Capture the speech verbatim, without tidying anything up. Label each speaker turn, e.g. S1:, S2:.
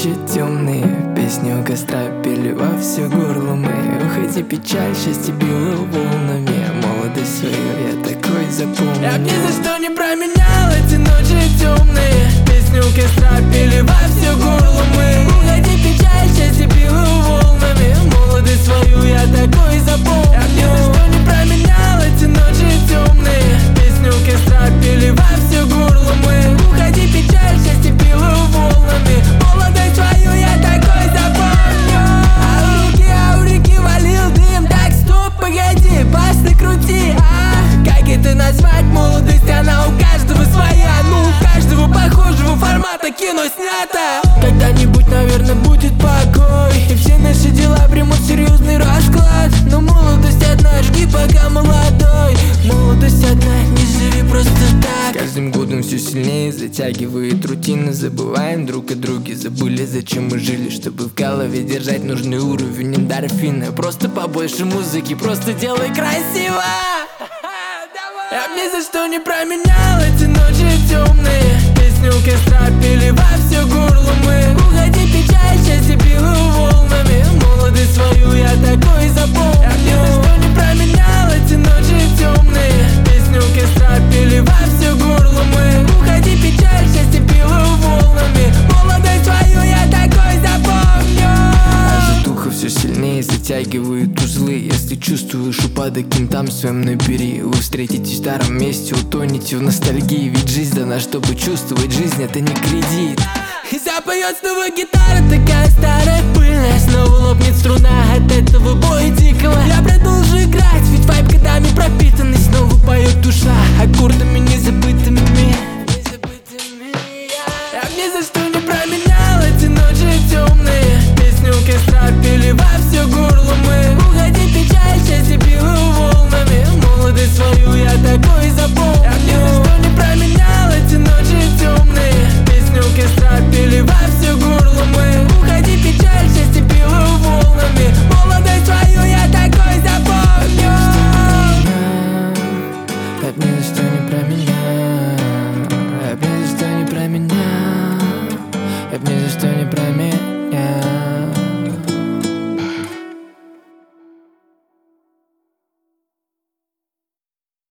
S1: ночи темные, песни у костра пели во все горло мы. Уходи, печаль, счастье било волнами, молодость свою я такой запомнил. Я б ни за что не променял эти ночи темные, песни у костра пели во все горло мы. Уходи, печаль, счастье било волнами, молодость свою я такой запомнил. Я б ни за что не променял эти ночи темные, песни у костра пели во все горло мы. Уходи, печаль, счастье било волнами, молодость свою я такой запомню. А у реки, а у реки валил дым. Так, стоп, погоди, бас накрути. А, как это назвать? Молодость, она у каждого своя. Ну, у каждого похожего формата кино снято. Когда-нибудь, наверное, будет покой, и все наши дела примут серьезный расклад. Но молодость одна, жги пока молодой. Молодость одна, не живи просто так. С каждым годом все сильнее затягивает рутина. Забываем друг о друге, забыли, зачем мы жили. Чтобы в голове держать нужный уровень эндорфина. Просто побольше музыки, просто делай красиво. Я б ни за что не променял эти ночи темные, песни у костра пели во все горло мы. Уходи, печаль, счастье било волнами, молодость свою я такой запомнил. Я б ни за что не променял эти ночи темные, песни у костра пели во все горло мы. Уходи, печаль, счастье било волнами, молодость свою я такой запомню. А житуха все сильнее затягивает узлы. Если чувствуешь упадок, кем-там своим набери. Вы встретитесь в старом месте, утонете в ностальгии. Ведь жизнь дана, чтобы чувствовать жизнь, это не кредит. И запоет снова гитара, такая старая, пыльная. Снова лопнет струна.